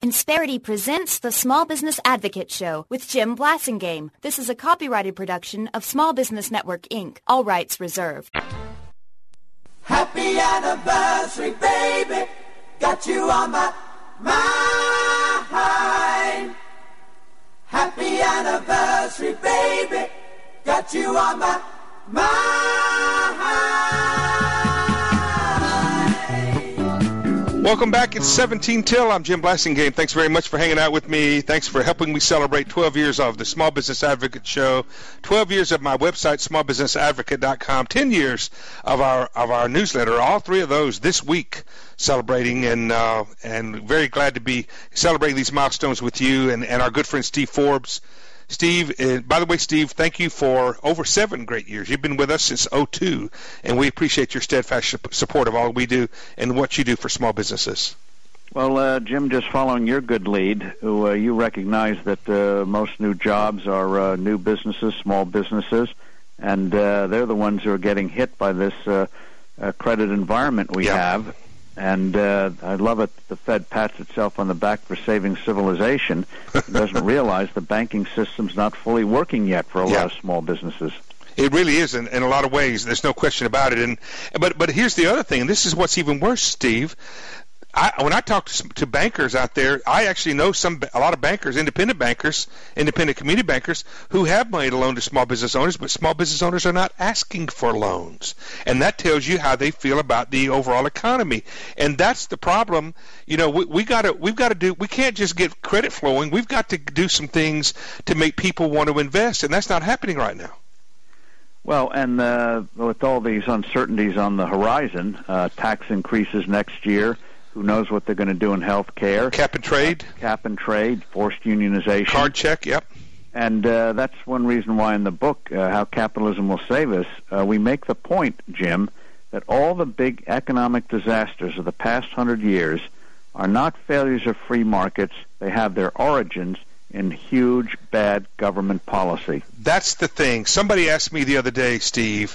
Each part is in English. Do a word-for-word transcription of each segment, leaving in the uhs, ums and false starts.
Insperity presents the Small Business Advocate Show with Jim Blasingame. This is a copyrighted production of Small Business Network, Incorporated. All rights reserved. Happy anniversary, baby. Got you on my mind. Happy anniversary, baby. Got you on my mind. Welcome back. It's seventeen till. I'm Jim Blasingame. Thanks very much for hanging out with me. Thanks for helping me celebrate twelve years of the Small Business Advocate Show, twelve years of my website, small business advocate dot com, ten years of our of our newsletter. All three of those this week celebrating, and uh, and very glad to be celebrating these milestones with you and, and our good friend Steve Forbes. Steve, uh, by the way, Steve, thank you for over seven great years. You've been with us since oh two, and we appreciate your steadfast support of all we do and what you do for small businesses. Well, uh, Jim, just following your good lead, uh, you recognize that uh, most new jobs are uh, new businesses, small businesses, and uh, they're the ones who are getting hit by this uh, uh, credit environment we yeah. have. And uh, I love it the Fed pats itself on the back for saving civilization. It doesn't realize the banking system's not fully working yet for a yeah. lot of small businesses. It really is in, in a lot of ways. There's no question about it. And but but here's the other thing, and this is what's even worse, Steve. I, when I talk to, some, to bankers out there, I actually know some a lot of bankers, independent bankers, independent community bankers, who have made a loan to small business owners, but small business owners are not asking for loans, and that tells you how they feel about the overall economy. And that's the problem. You know, we, we got to we've got to do. We can't just get credit flowing. We've got to do some things to make people want to invest, and that's not happening right now. Well, and uh, with all these uncertainties on the horizon, uh, tax increases next year. Who knows what they're going to do in health care? Cap and trade. Uh, cap and trade, forced unionization. Card check, yep. And uh, that's one reason why in the book, uh, How Capitalism Will Save Us, uh, we make the point, Jim, that all the big economic disasters of the past hundred years are not failures of free markets. They have their origins in huge, bad government policy. That's the thing. Somebody asked me the other day, Steve,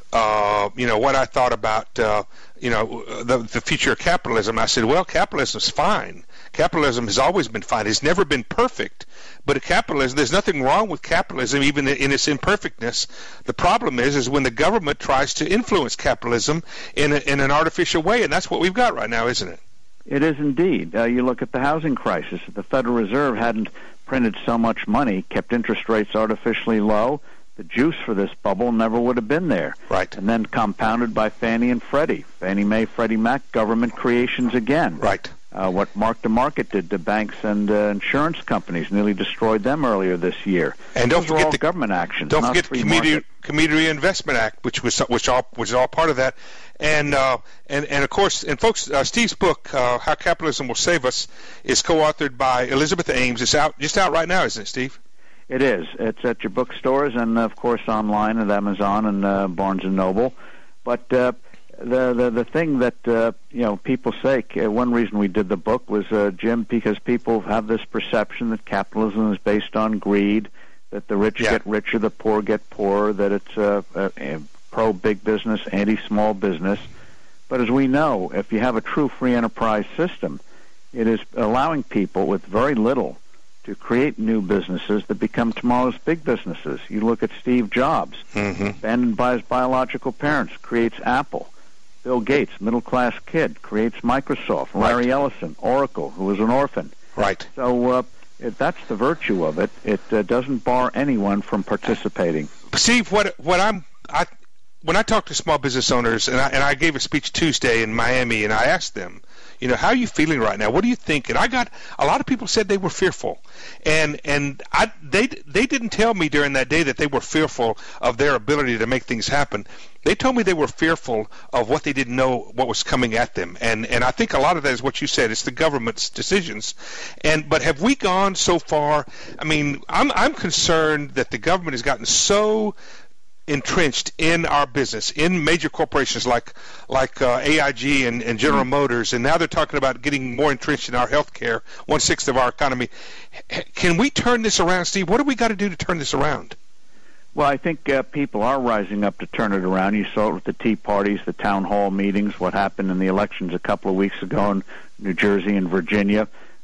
uh, you know, what I thought about, uh, you know, the, the future of capitalism. I said, well, capitalism's fine. Capitalism has always been fine. It's never been perfect. But capitalism, there's nothing wrong with capitalism, even in its imperfectness. The problem is, is when the government tries to influence capitalism in a, in an artificial way, and that's what we've got right now, isn't it? It is indeed. Uh, you look at the housing crisis. If the Federal Reserve hadn't printed so much money, kept interest rates artificially low, the juice for this bubble never would have been there. Right. And then compounded by Fannie and Freddie. Fannie Mae, Freddie Mac, government creations again. Right. Uh, what Mark to Market did to banks and uh, insurance companies, nearly destroyed them earlier this year. And don't Those forget all the government actions. Don't not forget the Community, Community Investment Act, which was which all which is all part of that. And uh, and and of course, and folks, uh, Steve's book, uh, How Capitalism Will Save Us, is co-authored by Elizabeth Ames. It's out just out right now, isn't it, Steve? It is. It's at your bookstores and, of course, online at Amazon and uh, Barnes and Noble. But uh, the, the the thing that uh, you know people say, uh, one reason we did the book was, uh, Jim, because people have this perception that capitalism is based on greed, that the rich yeah. get richer, the poor get poorer, that it's uh, uh, pro-big business, anti-small business. But as we know, if you have a true free enterprise system, it is allowing people with very little to create new businesses that become tomorrow's big businesses. You look at Steve Jobs, mm-hmm. abandoned by his biological parents, creates Apple. Bill Gates, middle-class kid, creates Microsoft. Right. Larry Ellison, Oracle, who was an orphan. Right. So uh, it, that's the virtue of it. It uh, doesn't bar anyone from participating. Steve, what what I'm I when I talk to small business owners, and I, and I gave a speech Tuesday in Miami, and I asked them, you know, how are you feeling right now? What do you think? And I got a lot of people said they were fearful, and and I they they didn't tell me during that day that they were fearful of their ability to make things happen. They told me they were fearful of what they didn't know what was coming at them, and and I think a lot of that is what you said. It's the government's decisions, and but have we gone so far? I mean, I'm I'm concerned that the government has gotten so entrenched in our business, in major corporations like like uh, A I G and, and General mm-hmm. Motors, and now they're talking about getting more entrenched in our health care, one-sixth of our economy. H- can we turn this around, Steve? What do we got to do to turn this around? Well, I think uh, people are rising up to turn it around. You saw it with the Tea Parties, the town hall meetings, what happened in the elections a couple of weeks ago in New Jersey and Virginia.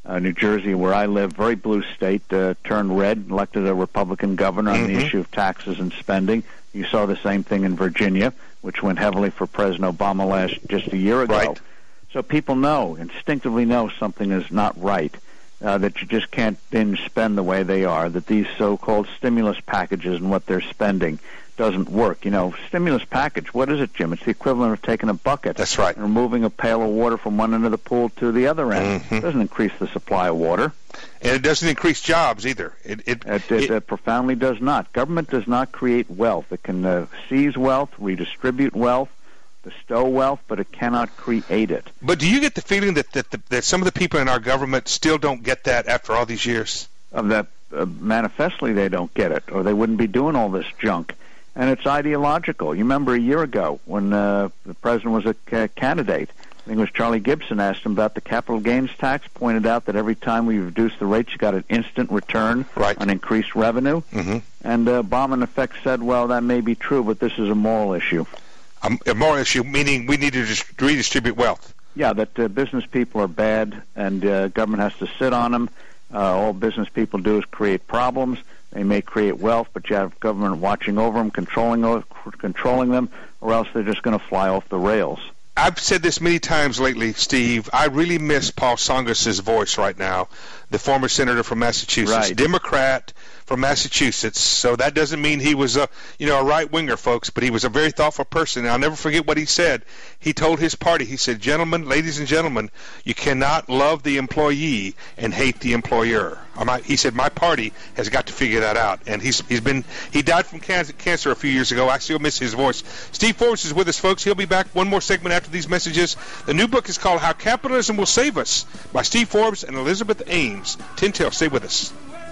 Uh, New Jersey, where I live, very blue state, uh, turned red, elected a Republican governor on mm-hmm. the issue of taxes and spending. You saw the same thing in Virginia, which went heavily for President Obama last just a year ago. Right. So people know, instinctively know something is not right, uh, that you just can't binge spend the way they are, that these so-called stimulus packages and what they're spending doesn't work. You know, stimulus package, what is it, Jim? It's the equivalent of taking a bucket. That's right. And removing a pail of water from one end of the pool to the other end. Mm-hmm. It doesn't increase the supply of water. And it doesn't increase jobs either. It it, it, it, it profoundly does not. Government does not create wealth. It can uh, seize wealth, redistribute wealth, bestow wealth, but it cannot create it. But do you get the feeling that that, the, that some of the people in our government still don't get that after all these years? Of that, uh, manifestly they don't get it, or they wouldn't be doing all this junk. And it's ideological. You remember a year ago when uh, the president was a uh, candidate, I think it was Charlie Gibson, asked him about the capital gains tax, pointed out that every time we reduce the rates, you got an instant return right. on increased revenue. Mm-hmm. And uh, Obama, in effect, said, well, that may be true, but this is a moral issue. Um, a moral issue, meaning we need to just redistribute wealth. Yeah, that uh, business people are bad, and uh, government has to sit on them. Uh, all business people do is create problems. They may create wealth, but you have government watching over them, controlling controlling them, or else they're just going to fly off the rails. I've said this many times lately, Steve. I really miss Paul Tsongas' voice right now, the former senator from Massachusetts, right. Democrat from Massachusetts. So that doesn't mean he was a, you know, a right-winger, folks, but he was a very thoughtful person. And I'll never forget what he said. He told his party, he said, gentlemen, ladies and gentlemen, you cannot love the employee and hate the employer. He said, my party has got to figure that out. And he's he's been he died from cancer a few years ago. I still miss his voice. Steve Forbes is with us, folks. He'll be back one more segment after these messages. The new book is called How Capitalism Will Save Us by Steve Forbes and Elizabeth Ames. Tintel, stay with us.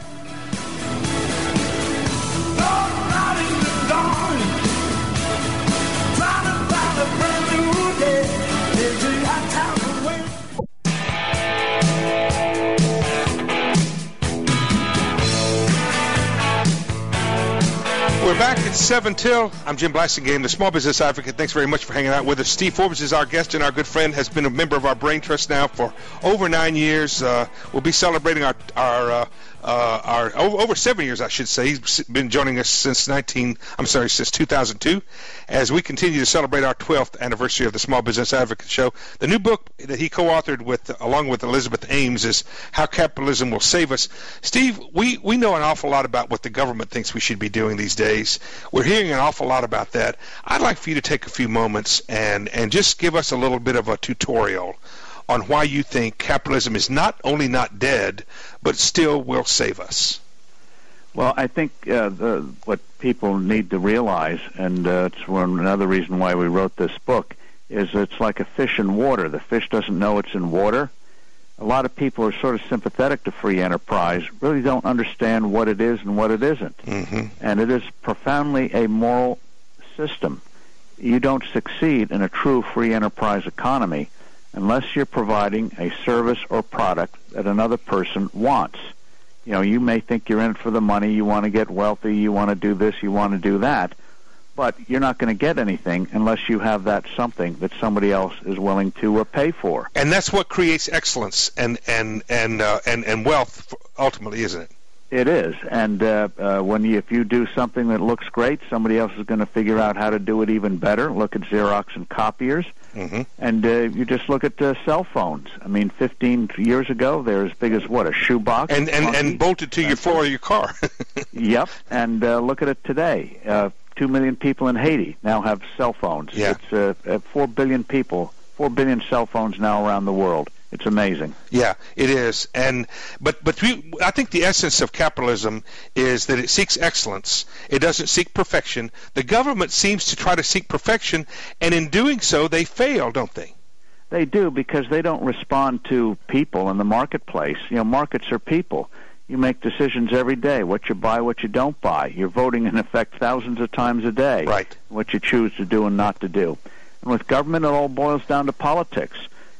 We're back at seven till. I'm Jim Blasingame, the Small Business Advocate. Thanks very much for hanging out with us. Steve Forbes is our guest, and our good friend has been a member of our Brain Trust now for over nine years. Uh, we'll be celebrating our our uh, uh, our over, over seven years, I should say. He's been joining us since nineteen. I'm sorry, since two thousand two, as we continue to celebrate our twelfth anniversary of the Small Business Advocate Show. The new book that he co-authored with, along with Elizabeth Ames, is How Capitalism Will Save Us. Steve, we we know an awful lot about what the government thinks we should be doing these days. We're hearing an awful lot about that. I'd like for you to take a few moments and, and just give us a little bit of a tutorial on why you think capitalism is not only not dead, but still will save us. Well, I think uh, the, what people need to realize, and uh, it's one, another reason why we wrote this book, is it's like a fish in water. The fish doesn't know it's in water. A lot of people are sort of sympathetic to free enterprise, really don't understand what it is and what it isn't. Mm-hmm. And it is profoundly a moral system. You don't succeed in a true free enterprise economy unless you're providing a service or product that another person wants. You know, you may think you're in it for the money, you want to get wealthy, you want to do this, you want to do that, but you're not going to get anything unless you have that something that somebody else is willing to uh, pay for. And that's what creates excellence and and and uh, and, and wealth ultimately, isn't it? It is, and uh, uh, when you, if you do something that looks great, somebody else is going to figure out how to do it even better. Look at Xerox and copiers, mm-hmm. and uh, you just look at uh, cell phones. I mean, fifteen years ago, they're as big as what, a shoebox, and and, and bolted to your floor of your car. Yep, and uh, look at it today. Uh, Two million people in Haiti now have cell phones. Yeah. It's uh, four billion people, four billion cell phones now around the world. It's amazing. Yeah, it is. And but but we, I think the essence of capitalism is that it seeks excellence. It doesn't seek perfection. The government seems to try to seek perfection, and in doing so, they fail, don't they? They do, because they don't respond to people in the marketplace. You know, markets are people. You make decisions every day, what you buy, what you don't buy. You're voting, in effect, thousands of times a day. Right. What you choose to do and not to do. And with government, it all boils down to politics.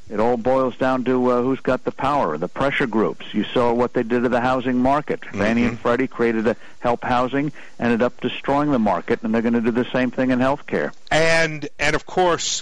It all boils down to uh, who's got the power, the pressure groups. You saw what they did to the housing market. Mm-hmm. Fannie and Freddie created a help housing, ended up destroying the market, and they're going to do the same thing in healthcare. And and of course,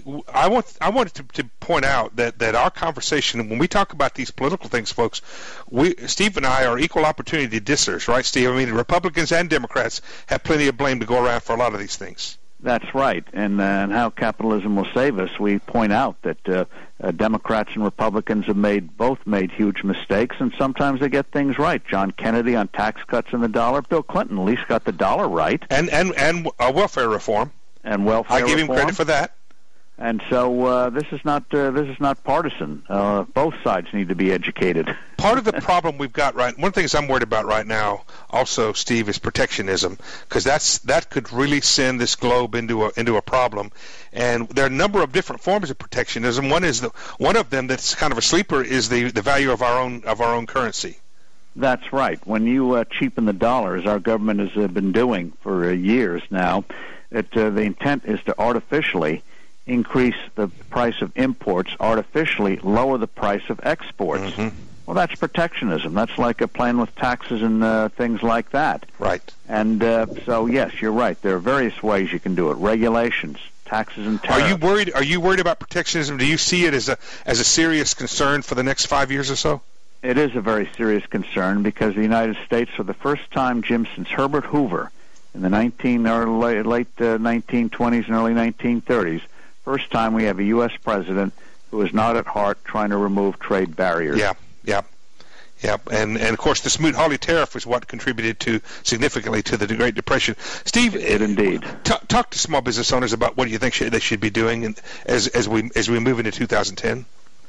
I want I wanted to, to point out that, that our conversation, when we talk about these political things, folks, we Steve and I are equal opportunity dissers, right, Steve? I mean, Republicans and Democrats have plenty of blame to go around for a lot of these things. That's right, and, uh, and how capitalism will save us. We point out that uh, uh, Democrats and Republicans have made both made huge mistakes, and sometimes they get things right. John Kennedy on tax cuts and the dollar. Bill Clinton at least got the dollar right, and and and uh, welfare reform. And welfare I give reform. him credit for that. And so uh, this is not uh, this is not partisan. Uh, both sides need to be educated. Part of the problem we've got right, one of the things I'm worried about right now, also, Steve, is protectionism, because that's that could really send this globe into a into a problem. And there are a number of different forms of protectionism. One is the one of them that's kind of a sleeper is the the value of our own of our own currency. That's right. When you uh, cheapen the dollar, as our government has uh, been doing for uh, years now, it, uh, the intent is to artificially increase the price of imports, artificially lower the price of exports. Mm-hmm. Well, that's protectionism. That's like a playing with taxes and uh, things like that. Right. And uh, so, yes, you're right. There are various ways you can do it. Regulations, taxes, and tariffs. Are you worried? Are you worried about protectionism? Do you see it as a as a serious concern for the next five years or so? It is a very serious concern because the United States, for the first time, Jim, since Herbert Hoover in the nineteen or late, late uh, nineteen twenties and early nineteen thirties. First time we have a U S president who is not at heart trying to remove trade barriers. Yeah, yeah, yeah. And, and of course, the Smoot-Hawley tariff was what contributed to significantly to the Great Depression. Steve, it indeed. T- talk to small business owners about what you think should, they should be doing as as we as we move into two thousand ten.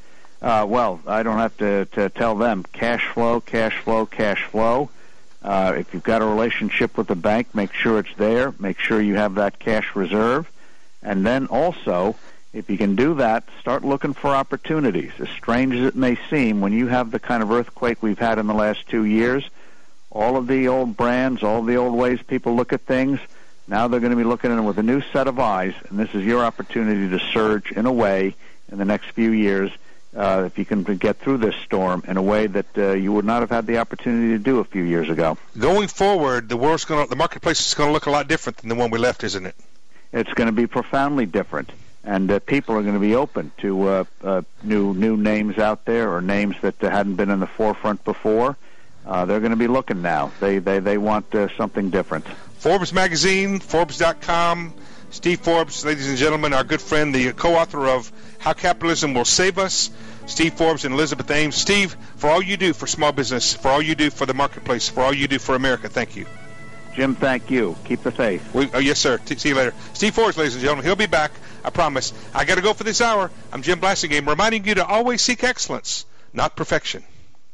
Uh, well, I don't have to, to tell them cash flow, cash flow, cash flow. Uh, if you've got a relationship with the bank, make sure it's there. Make sure you have that cash reserve. And then also, if you can do that, start looking for opportunities. As strange as it may seem, when you have the kind of earthquake we've had in the last two years, all of the old brands, all the old ways people look at things, now they're going to be looking at it with a new set of eyes, and this is your opportunity to surge in a way in the next few years, uh, if you can get through this storm in a way that uh, you would not have had the opportunity to do a few years ago. Going forward, the world's going to, the marketplace is going to look a lot different than the one we left, isn't it? It's going to be profoundly different, and uh, people are going to be open to uh, uh, new new names out there or names that uh, hadn't been in the forefront before. Uh, they're going to be looking now. They they they want uh, something different. Forbes magazine, Forbes dot com. Steve Forbes, ladies and gentlemen, our good friend, the co-author of How Capitalism Will Save Us. Steve Forbes and Elizabeth Ames. Steve, for all you do for small business, for all you do for the marketplace, for all you do for America, thank you. Jim, thank you. Keep the faith. We, oh, yes, sir. T- see you later. Steve Forbes, ladies and gentlemen. He'll be back. I promise. I got to go for this hour. I'm Jim Blasingame, reminding you to always seek excellence, not perfection.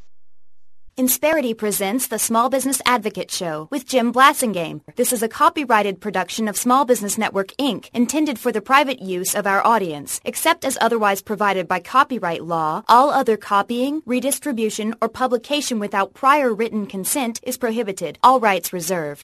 Insperity presents the Small Business Advocate Show with Jim Blasingame. This is a copyrighted production of Small Business Network, Incorporated, intended for the private use of our audience. Except as otherwise provided by copyright law, all other copying, redistribution, or publication without prior written consent is prohibited. All rights reserved.